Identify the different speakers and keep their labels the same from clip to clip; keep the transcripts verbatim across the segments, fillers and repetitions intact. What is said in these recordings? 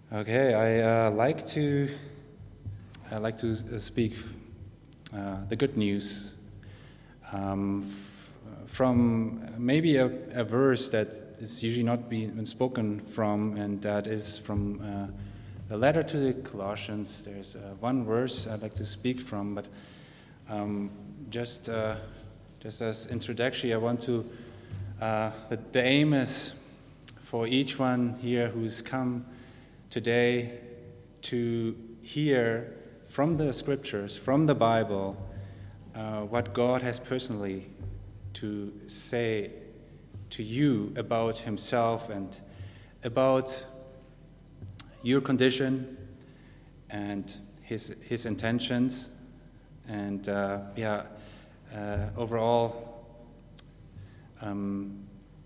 Speaker 1: Okay, I uh, like to I like to uh, speak uh, the good news um, f- from maybe a, a verse that is usually not being spoken from, and that is from uh, the letter to the Colossians. There's uh, one verse I'd like to speak from, but um, just uh, just as introduction, I want to. Uh, the, the aim is for each one here who's come today to hear from the scriptures, from the Bible, uh, what God has personally to say to you about himself and about your condition and his his intentions, and uh, yeah, uh, overall um,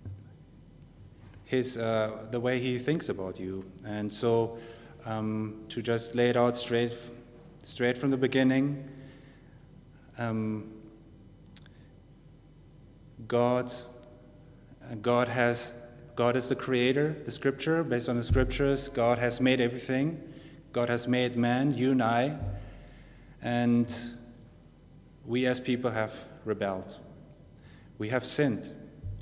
Speaker 1: his uh, the way he thinks about you. And so um, to just lay it out straight straight from the beginning, um, God God has God is the creator, the scripture, based on the scriptures. God has made everything. God has made man, you and I, and we as people have rebelled. We have sinned.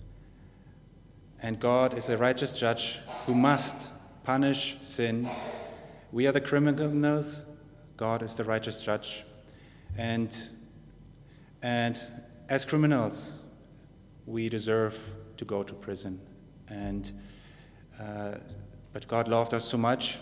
Speaker 1: And God is a righteous judge who must punish sin. We are the criminals. God is the righteous judge. And, and as criminals, we deserve to go to prison. And uh, but God loved us so much,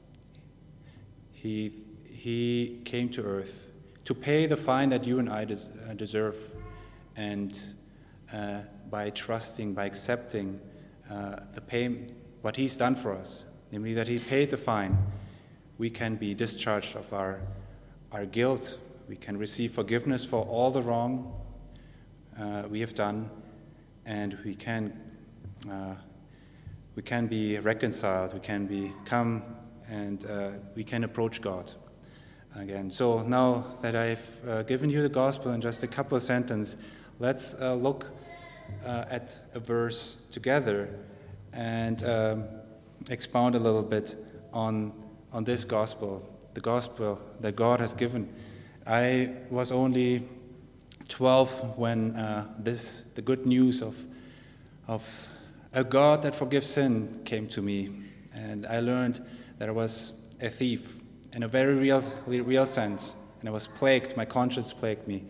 Speaker 1: He He came to earth to pay the fine that you and I des- uh, deserve, and uh, by trusting, by accepting uh, the pay, what He's done for us, namely that He paid the fine, we can be discharged of our our guilt. We can receive forgiveness for all the wrong uh, we have done, and we can uh, we can be reconciled. We can become, and uh, we can approach God again. So now that I've uh, given you the gospel in just a couple of sentences, let's uh, look uh, at a verse together and um, expound a little bit on on this gospel, the gospel that God has given. I was only twelve when uh, this the good news of of a God that forgives sin came to me, and I learned that I was a thief in a very real real sense, and I was plagued. My conscience plagued me.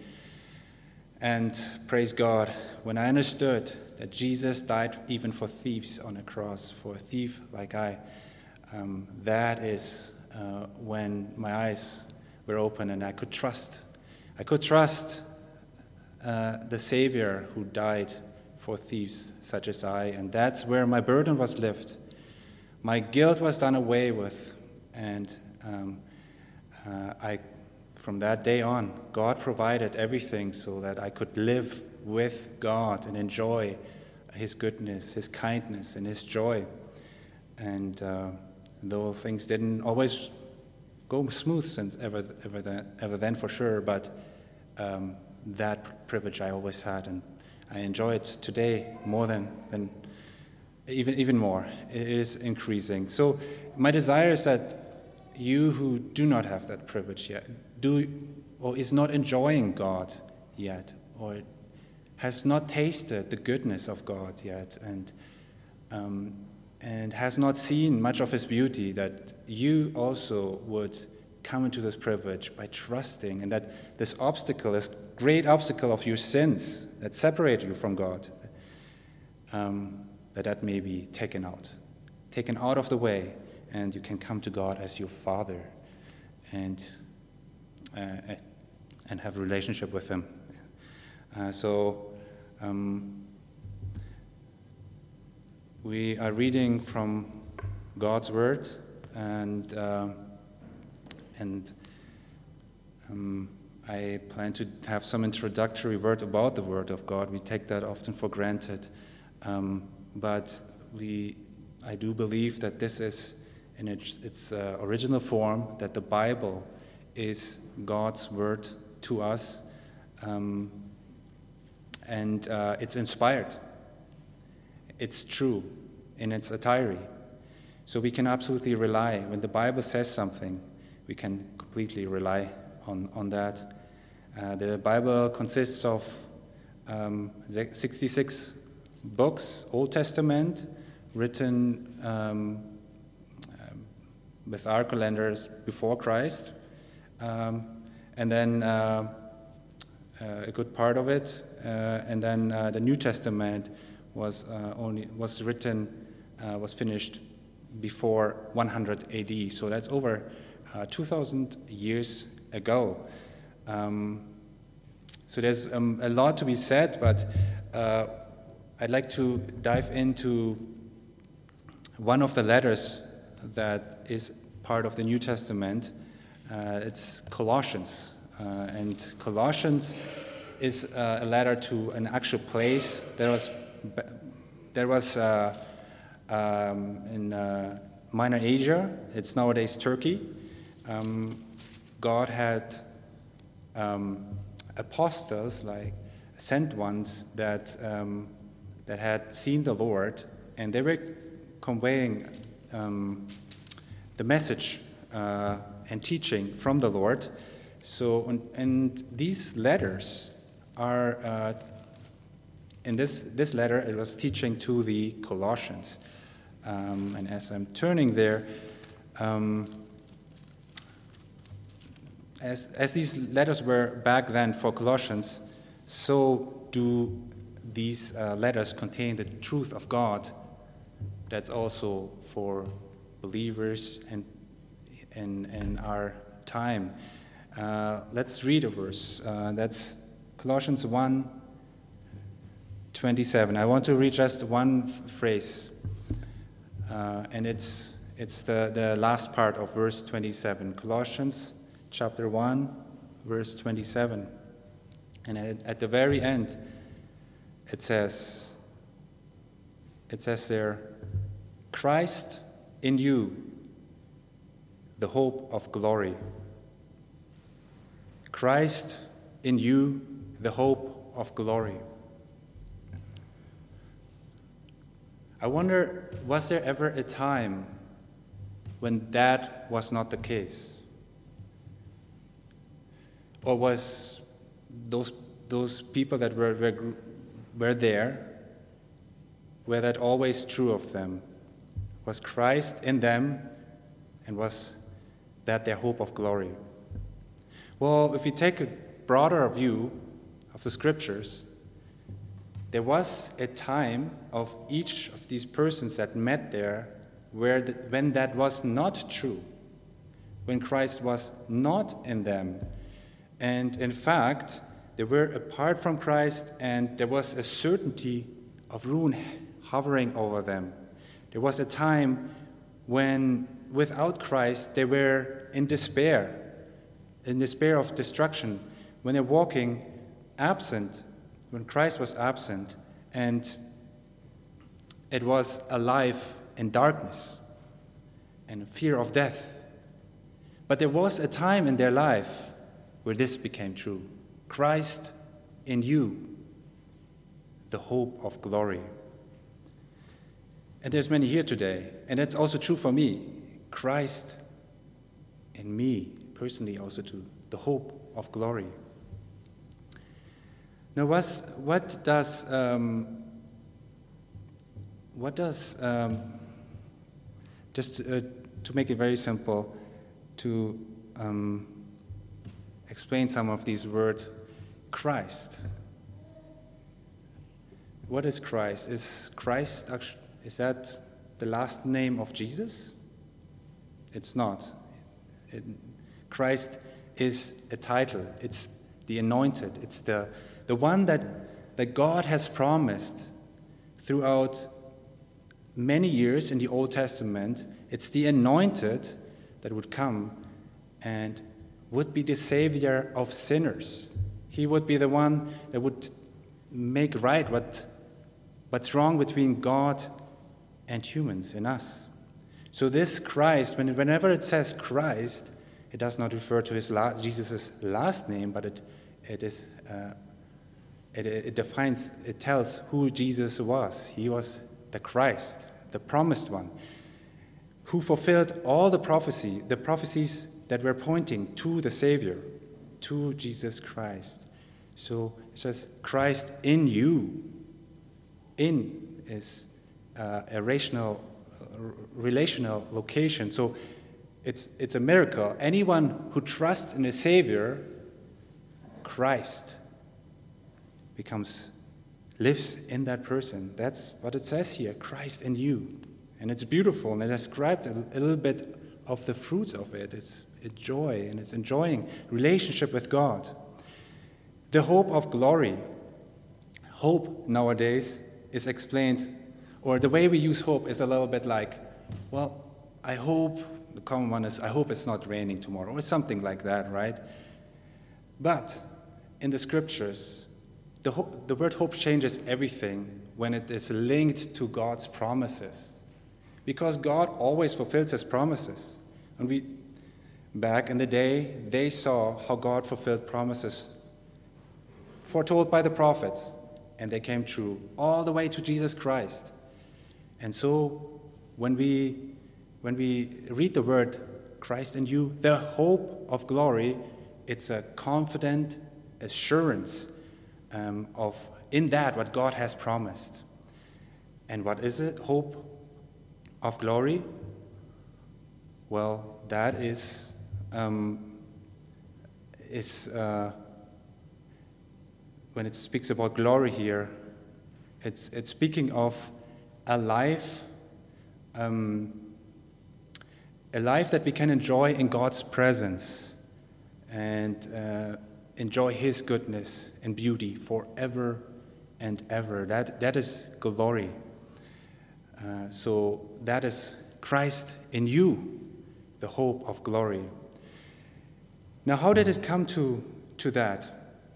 Speaker 1: And praise God, when I understood that Jesus died even for thieves on a cross, for a thief like I, um, that is uh, when my eyes were open and I could trust. I could trust uh, the Savior who died for thieves such as I, and that's where my burden was lifted. My guilt was done away with, and um, uh, I, from that day on, God provided everything so that I could live with God and enjoy His goodness, His kindness, and His joy. And uh, though things didn't always go smooth since ever, ever, then, ever then for sure, but um, that privilege I always had, and I enjoy it today more than, than even even more. It is increasing. So my desire is that you who do not have that privilege yet, do or is not enjoying God yet, or has not tasted the goodness of God yet, and um, and has not seen much of His beauty, that you also would come into this privilege by trusting, and that this obstacle, this great obstacle of your sins that separate you from God, um, that that may be taken out, taken out of the way, and you can come to God as your Father, and uh, and have a relationship with Him. Uh, so um, we are reading from God's Word, and uh, and um, I plan to have some introductory word about the Word of God. We take that often for granted, um, but we, I do believe that this is in its, its uh, original form, that the Bible is God's Word to us, um, and uh, it's inspired. It's true in its entirety. So we can absolutely rely. When the Bible says something, we can completely rely on, on that. Uh, the Bible consists of um, sixty-six books, Old Testament, written um, um, with our calendars before Christ. Um, and then uh, uh, a good part of it. Uh, and then uh, the New Testament was uh, only was written, uh, was finished before one hundred A D. So that's over uh, two thousand years ago. Um, so there's um, a lot to be said, but uh, I'd like to dive into one of the letters that is part of the New Testament. Uh, it's Colossians, uh, and Colossians is uh, a letter to an actual place that was that was uh, um, in uh, Minor Asia. It's nowadays Turkey. Um, God had um, apostles, like sent ones that um, that had seen the Lord, and they were conveying um, the message uh, and teaching from the Lord. So, and, and these letters are, uh, in this, this letter, it was teaching to the Colossians. Um, and as I'm turning there, um, as, as these letters were back then for Colossians, so do these uh, letters contain the truth of God that's also for believers and in, in our time. Uh, let's read a verse. Uh, that's Colossians one twenty-seven. I want to read just one f- phrase, uh, and it's it's the, the last part of verse twenty-seven. Colossians chapter one, verse twenty-seven. And at, at the very end, it says, it says there, Christ in you, the hope of glory. Christ in you, the hope of glory. I wonder, was there ever a time when that was not the case? Or was those those people that were, were, were there, were that always true of them? Was Christ in them, and was that their hope of glory? Well, if you take a broader view of the scriptures, there was a time of each of these persons that met there where the, when that was not true, when Christ was not in them. And in fact, they were apart from Christ, and there was a certainty of ruin hovering over them. There was a time when, without Christ, they were in despair, in despair of destruction, when they're walking absent, when Christ was absent, and it was a life in darkness and fear of death. But there was a time in their life where this became true. Christ in you, the hope of glory. And there's many here today, and that's also true for me. Christ in me, personally also too, the hope of glory. Now, what's, what does um, what does um, just uh, to make it very simple, to um, explain some of these words, Christ. What is Christ? Is Christ actually, is that the last name of Jesus? It's not. It, Christ is a title. It's the anointed. It's the, the one that, that God has promised throughout many years in the Old Testament. It's the anointed that would come and would be the savior of sinners. He would be the one that would make right what, what's wrong between God and humans in us. So this Christ, when, whenever it says Christ, it does not refer to his la- Jesus' last name, but it it is uh, it, it defines, it tells who Jesus was. He was the Christ, the promised one. who fulfilled all the prophecy, the prophecies that were pointing to the Savior, to Jesus Christ. So it says, Christ in you. In is uh, a rational, uh, relational location. So it's, it's a miracle. Anyone who trusts in the Savior, Christ, becomes, lives in that person. That's what it says here, Christ in you. And it's beautiful, and it described a, a little bit of the fruits of it. It's, it's joy, and it's enjoying relationship with God. The hope of glory. Hope nowadays is explained, or the way we use hope is a little bit like, well, I hope, the common one is, I hope it's not raining tomorrow, or something like that, right? But in the scriptures, the, ho- the word hope changes everything when it is linked to God's promises. Because God always fulfills his promises. And we, back in the day, they saw how God fulfilled promises foretold by the prophets, and they came true all the way to Jesus Christ. And so when we when we read the word Christ in you, the hope of glory, it's a confident assurance um, of in that what God has promised. And what is it? Hope of glory? Well, that is um, is uh, when it speaks about glory here, it's it's speaking of a life, um, a life that we can enjoy in God's presence and uh, enjoy His goodness and beauty forever and ever. That that is glory. Uh, so that is Christ in you, the hope of glory. Now, how did it come to to that?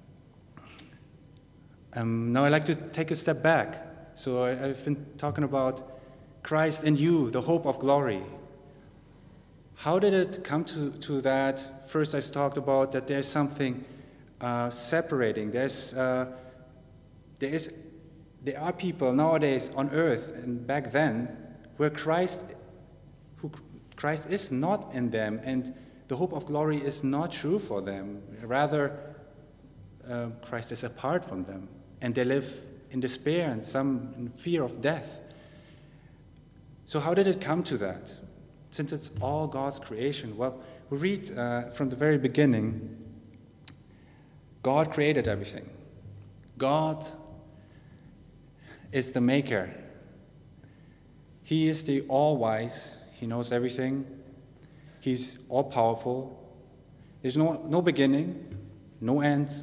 Speaker 1: Um, now I'd like to take a step back. So I, I've been talking about Christ in you, the hope of glory. How did it come to, to that? First I talked about that there's something uh, separating. There's, uh, there, is, there are people nowadays on earth and back then where Christ, who Christ is not in them, and the hope of glory is not true for them. Rather, uh, Christ is apart from them. And they live in despair and some in fear of death. So how did it come to that? Since it's all God's creation. Well, we read uh, from the very beginning, God created everything. God is the maker. He is the all-wise. He knows everything. He's all-powerful. There's no, no beginning, no end.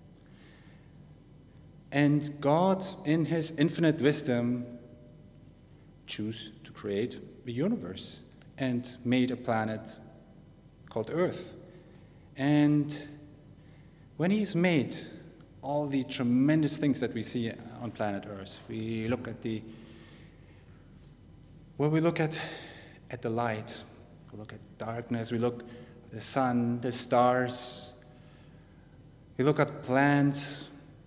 Speaker 1: And God, in his infinite wisdom, chose to create a universe and made a planet called Earth. And when he's made all the tremendous things that we see on planet Earth, we look at the, well, we look at, at the light, we look at darkness, we look at the sun, the stars, we look at plants,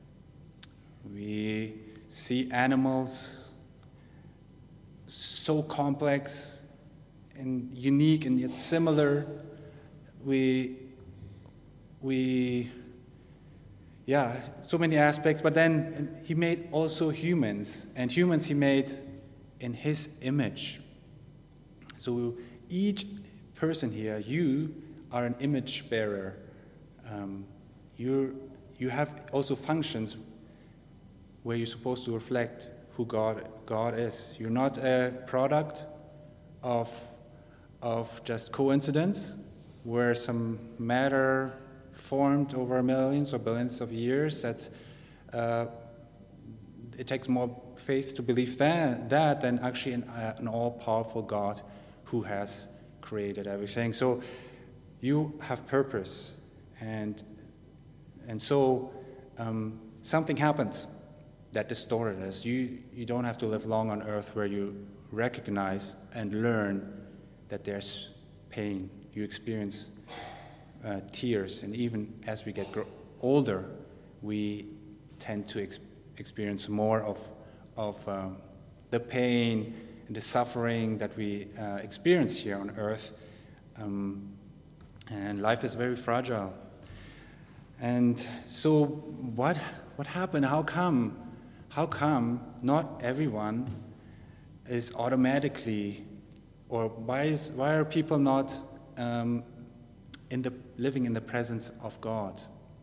Speaker 1: we see animals so complex and unique and yet similar. We, we, yeah, so many aspects. But then he made also humans, and humans he made in his image. So each person here, you are an image bearer. Um, you you have also functions where you're supposed to reflect who God God is. You're not a product of of just coincidence, where some matter formed over millions or billions of years. That's uh, it takes more faith to believe that, that than actually an, uh, an all-powerful God who has created everything. So you have purpose, and and so um, something happened that distorted us. You, you don't have to live long on earth where you recognize and learn that there's pain. You experience uh, tears, and even as we get gr- older, we tend to ex- experience more of, of um, the pain in the suffering that we uh, experience here on earth. Um, and life is very fragile. And so what what happened? How come? How come not everyone is automatically, or why is why are people not um, in the living in the presence of God?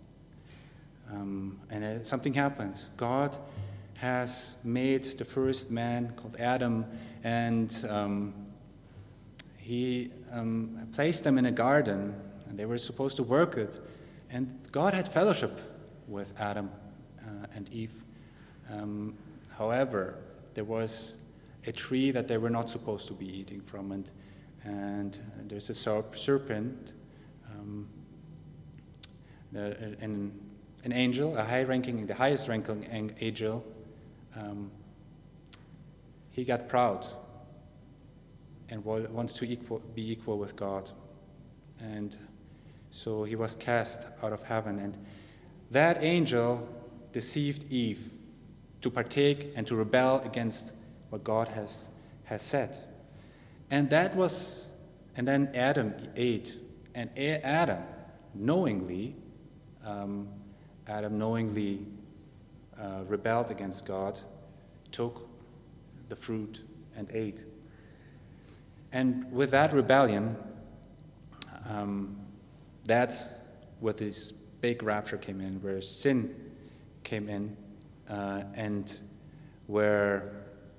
Speaker 1: Um, and uh, something happened. God has made the first man called Adam, and um, he um, placed them in a garden, and they were supposed to work it. And God had fellowship with Adam uh, and Eve. Um, however, there was a tree that they were not supposed to be eating from, and and there's a serp- serpent, um, the, an, an angel, a high-ranking, the highest-ranking angel. Um, he got proud and wants to equal, be equal with God, and so he was cast out of heaven. And that angel deceived Eve to partake and to rebel against what God has has said. And that was, and then Adam ate, and Adam knowingly, um, Adam knowingly uh, rebelled against God, took the fruit and ate. And with that rebellion, um, that's where this big rapture came in, where sin came in, uh, and where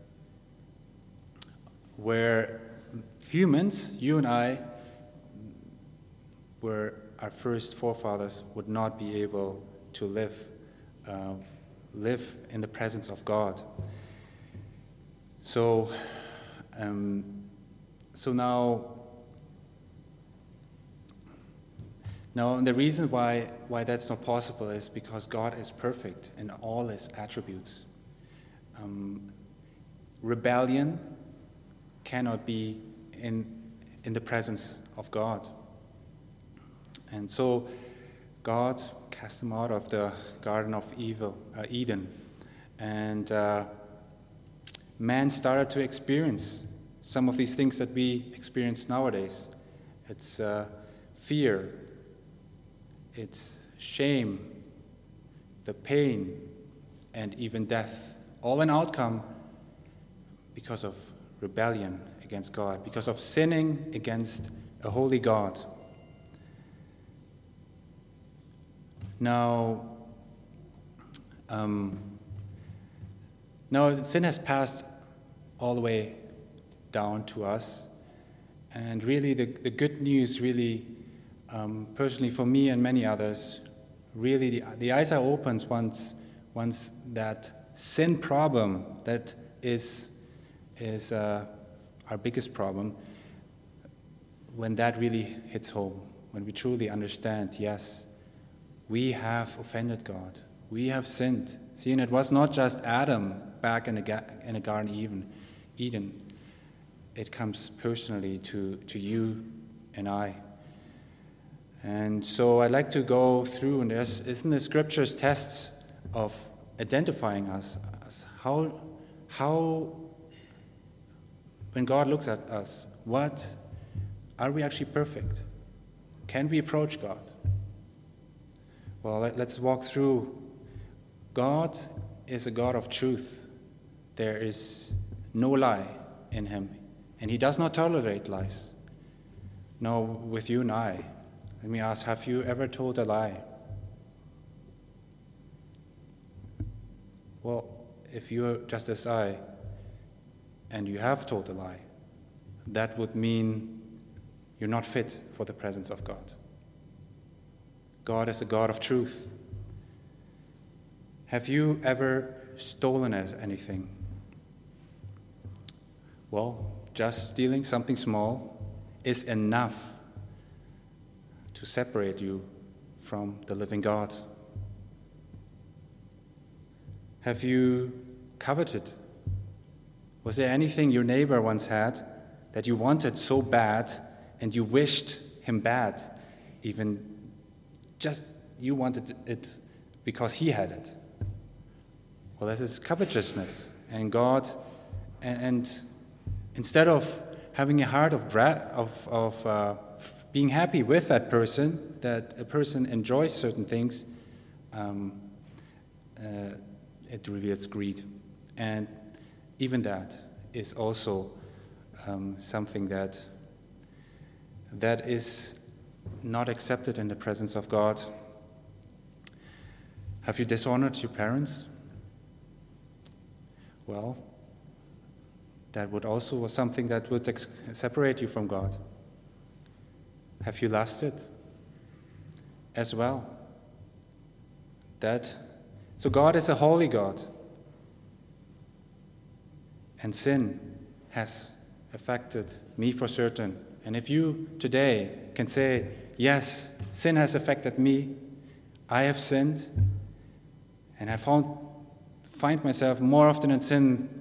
Speaker 1: where humans, you and I, where our first forefathers would not be able to live uh, live in the presence of God. So, um, so now. Now, and the reason why, why that's not possible is because God is perfect in all his attributes. Um, rebellion cannot be in, in the presence of God. And so God cast them out of the Garden of Evil, uh, Eden. And uh, man started to experience some of these things that we experience nowadays. It's uh, fear. It's shame, the pain, and even death, all an outcome because of rebellion against God, because of sinning against a holy God. Now, um, now sin has passed all the way down to us, and really the, the good news really Um, personally, for me and many others, really the, the eyes are opened once, once that sin problem that is is uh, our biggest problem, when that really hits home, when we truly understand, yes, we have offended God, we have sinned. See, and it was not just Adam back in the ga- in the Garden Eden. Eden. It comes personally to to you and I. And so I'd like to go through, and there's in the scriptures tests of identifying us, us how, how, when God looks at us, what, are we actually perfect? Can we approach God? Well, let, let's walk through. God is a God of truth. There is no lie in him, and he does not tolerate lies. No, with you and I. Let me ask, have you ever told a lie? Well, if you're just as I, and you have told a lie, that would mean you're not fit for the presence of God. God is a God of truth. Have you ever stolen anything? Well, just stealing something small is enough to separate you from the living God. Have you coveted? Was there anything your neighbor once had that you wanted so bad and you wished him bad, even just you wanted it because he had it? Well, that is covetousness, and God, and, and instead of having a heart of, gra- of, of uh, f- being happy with that person, that a person enjoys certain things, um, uh, it reveals greed. And even that is also um, something that that is not accepted in the presence of God. Have you dishonored your parents? Well, that would also was something that would ex- separate you from God. Have you lusted as well? That so God is a holy God, and sin has affected me for certain. And if you today can say, yes, sin has affected me, I have sinned, and I found, find myself more often in sin,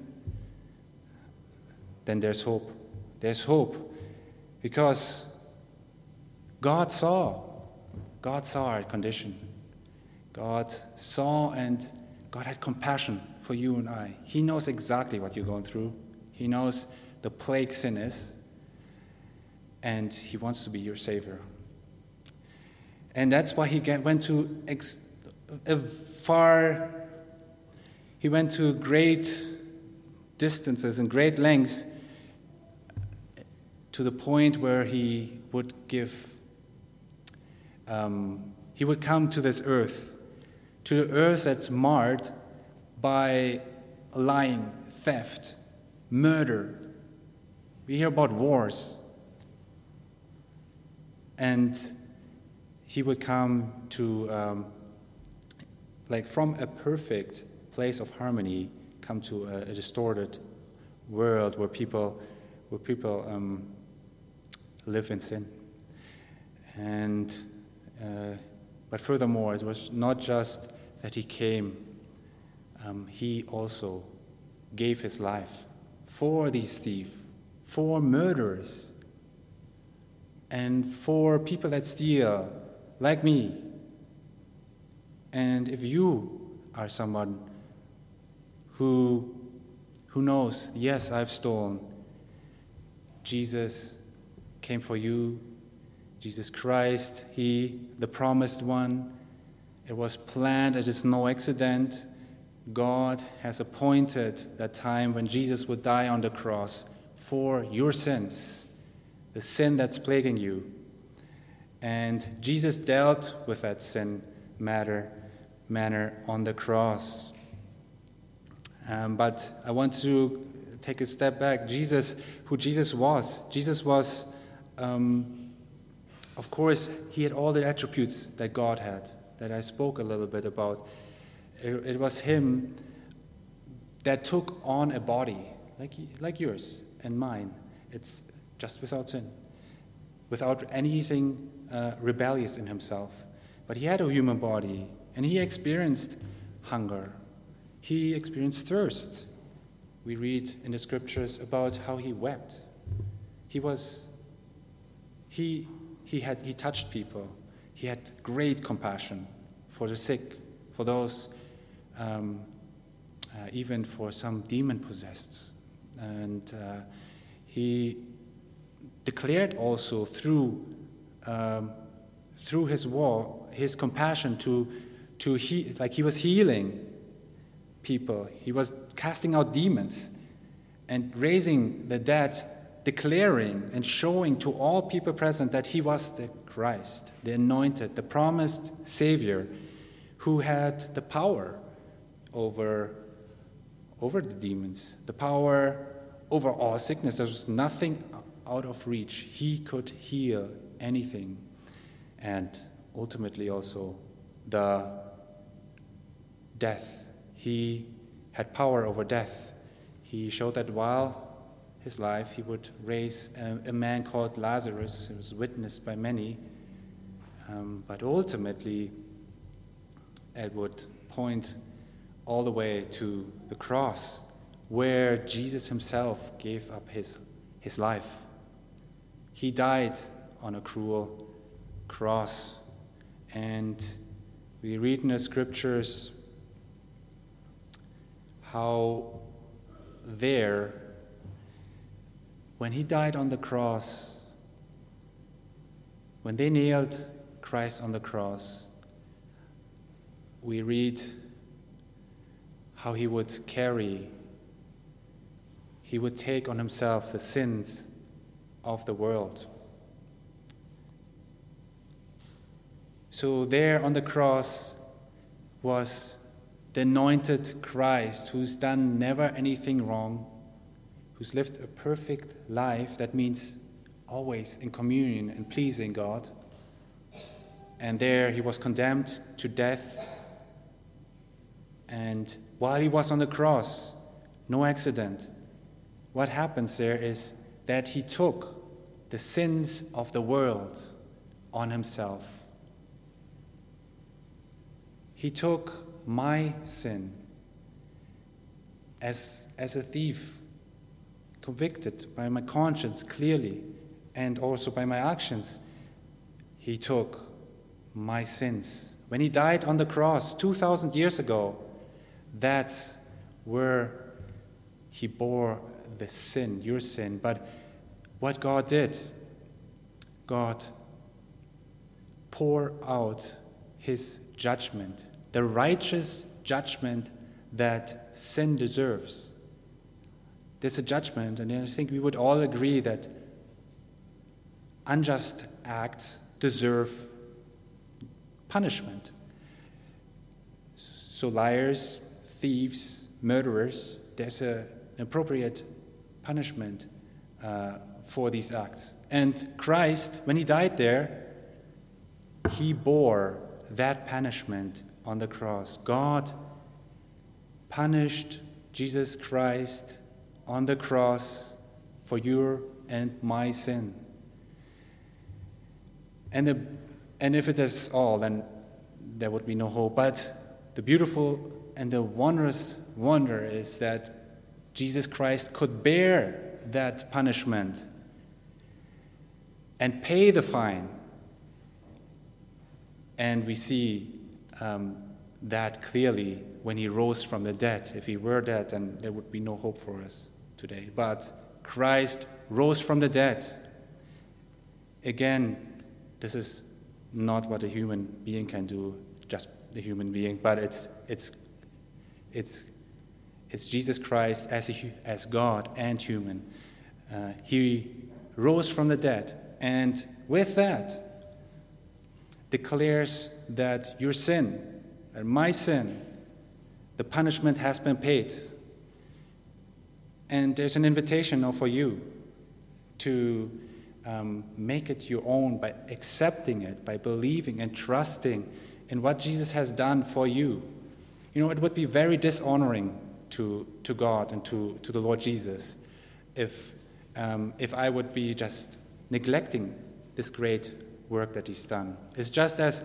Speaker 1: then there's hope. There's hope. Because God saw. God saw our condition. God saw and God had compassion for you and I. He knows exactly what you're going through. He knows the plague sin is. And he wants to be your savior. And that's why he get, went to ex, a far, he went to great distances and great lengths to the point where he would give, um, he would come to this earth, to the earth that's marred by lying, theft, murder. We hear about wars. And he would come to, um, like from a perfect place of harmony, come to a, a distorted world where people, where people um, live in sin. And, uh, but furthermore, it was not just that he came, um, he also gave his life for these thieves, for murderers, and for people that steal, like me. And if you are someone who, who knows, yes, I've stolen, Jesus came for you, Jesus Christ, he, the promised one, it was planned, it is no accident. God has appointed that time when Jesus would die on the cross for your sins, the sin that's plaguing you. And Jesus dealt with that sin matter, manner on the cross. Um, but I want to take a step back. Jesus, who Jesus was, Jesus was, um, of course, he had all the attributes that God had, that I spoke a little bit about. It, it was him that took on a body, like, like yours and mine. It's just without sin, without anything uh, rebellious in himself. But he had a human body, and he experienced hunger. He experienced thirst. We read in the scriptures about how he wept. He was, he, he had, he touched people. He had great compassion for the sick, for those, um, uh, even for some demon-possessed. And uh, he declared also through um, through his war, his compassion to to he like he was healing people. He was casting out demons and raising the dead, declaring and showing to all people present that he was the Christ, the anointed, the promised Savior, who had the power over over the demons, the power over all sickness. There was nothing out of reach. He could heal anything. And ultimately also the death. He had power over death. He showed that while his life, he would raise a, a man called Lazarus, who was witnessed by many. Um, but ultimately, it would point all the way to the cross, where Jesus himself gave up his, his life. He died on a cruel cross. And we read in the scriptures how there when he died on the cross, when they nailed Christ on the cross, we read how he would carry, he would take on himself the sins of the world. So there on the cross was the anointed Christ, who's done never anything wrong, who's lived a perfect life. That means always in communion and pleasing God. And there he was condemned to death. And while he was on the cross, no accident, what happens there is that he took the sins of the world on himself. He took my sin as, as a thief, convicted by my conscience clearly, and also by my actions. He took my sins. When he died on the cross two thousand years ago, that's where he bore the sin, your sin. But what God did, God poured out his judgment, the righteous judgment that sin deserves. There's a judgment, and I think we would all agree that unjust acts deserve punishment. So liars, thieves, murderers, there's a, an appropriate punishment uh, for these acts. And Christ, when he died there, he bore that punishment on the cross. God punished Jesus Christ on the cross for your and my sin. And, the, and if it is all, then there would be no hope. But the beautiful and the wondrous wonder is that Jesus Christ could bear that punishment and pay the fine. And we see um, that clearly when he rose from the dead. If he were dead, then there would be no hope for us today. But Christ rose from the dead. Again, this is not what a human being can do, just the human being, but it's it's it's it's Jesus Christ as a, as God and human. Uh, he rose from the dead, and with that declares that your sin, that my sin, the punishment has been paid. And there's an invitation now for you to um, make it your own by accepting it, by believing and trusting in what Jesus has done for you. You know, it would be very dishonoring to, to God and to, to the Lord Jesus if, um, if I would be just neglecting this great work that he's done. It's just as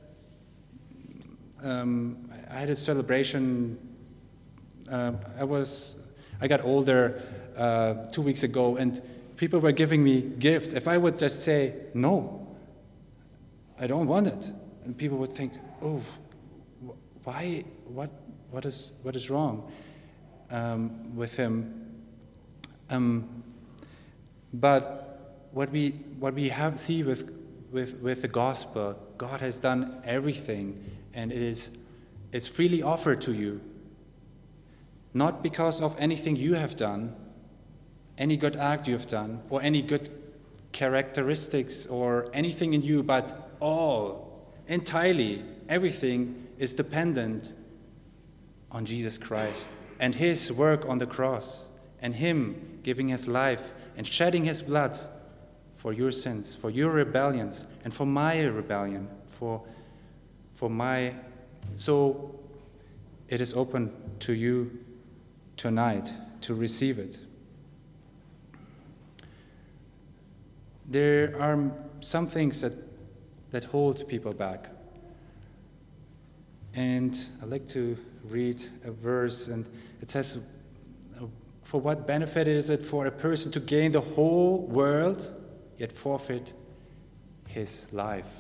Speaker 1: um, I had a celebration. Uh, I was I got older uh, two weeks ago, and people were giving me gifts. If I would just say no, I don't want it, and people would think, "Oh, why? What? What is what is wrong um, with him?" Um, but what we what we have see with with with the gospel, God has done everything, and it is it's freely offered to you. Not because of anything you have done, any good act you have done, or any good characteristics or anything in you, but all, entirely, everything is dependent on Jesus Christ and his work on the cross and him giving his life and shedding his blood for your sins, for your rebellions, and for my rebellion, for, for my... So it is open to you tonight to receive it. There are some things that that hold people back. And I'd like to read a verse, and it says, "For what benefit is it for a person to gain the whole world, yet forfeit his life?"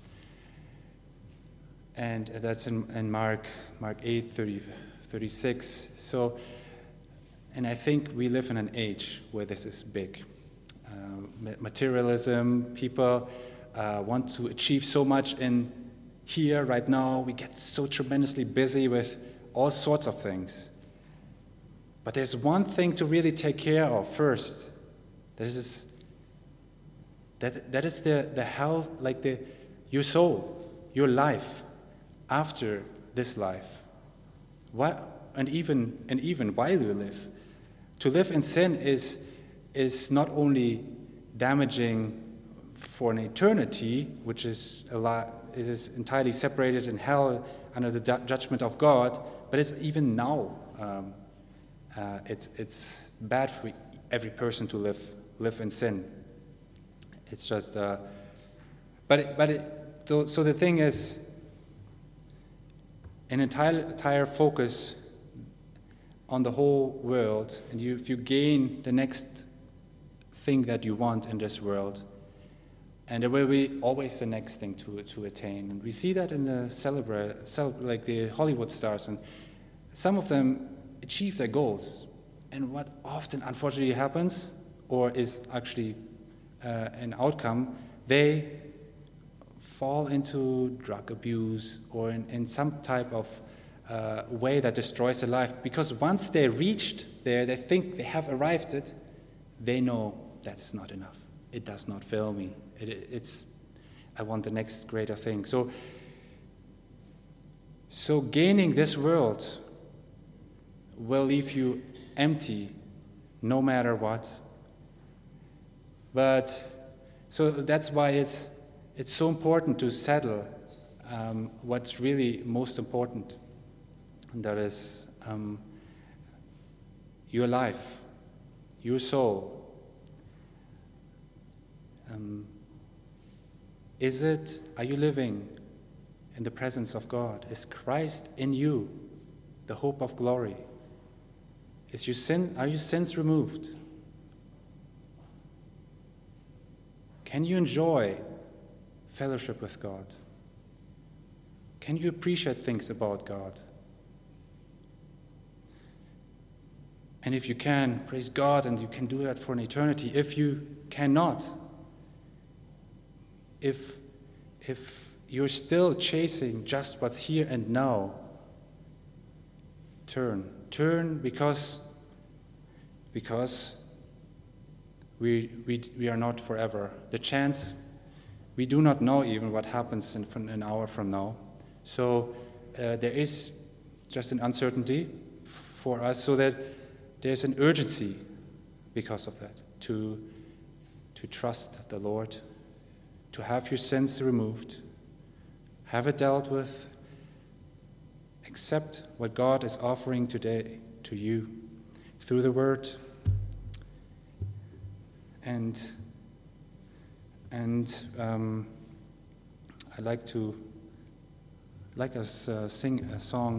Speaker 1: And that's in, in Mark Mark eight, thirty, thirty-six. So, and I think we live in an age where this is big. materialism. People uh, want to achieve so much in here, right now. We get so tremendously busy with all sorts of things. But there's one thing to really take care of first. This is that that is the, the health, like the your soul, your life after this life. What, and even and even while you live. To live in sin is is not only damaging for an eternity, which is a lot, it is entirely separated in hell under the du- judgment of God, but it's even now. Um, uh, it's it's bad for every person to live live in sin. It's just, uh, but it, but it, so the thing is, an entire entire focus on the whole world, and you, if you gain the next thing that you want in this world, and there will be always the next thing to to attain. And we see that in the celebrate, cel- like the Hollywood stars, and some of them achieve their goals. And what often, unfortunately, happens, or is actually uh, an outcome, they fall into drug abuse or in, in some type of uh, way that destroys their life. Because once they reached there, they think they have arrived it, they know that's not enough. It does not fill me. It, it's, I want the next greater thing. So, so gaining this world will leave you empty no matter what. But, so that's why it's it's so important to settle um, what's really most important. And that is um, your life, your soul. Um, is it, are you living in the presence of God? Is Christ in you, the hope of glory? Is your sin, are your sins removed? Can you enjoy fellowship with God? Can you appreciate things about God? And if you can, praise God, and you can do that for an eternity. If you cannot, if if you're still chasing just what's here and now, turn. Turn because because we we we are not forever. The chance, we do not know even what happens in an hour from now. So uh, there is just an uncertainty for us, so that there's an urgency because of that, to to trust the Lord, to have your sins removed, have it dealt with, accept what God is offering today to you through the Word, and and um, I like to like us uh, sing a song.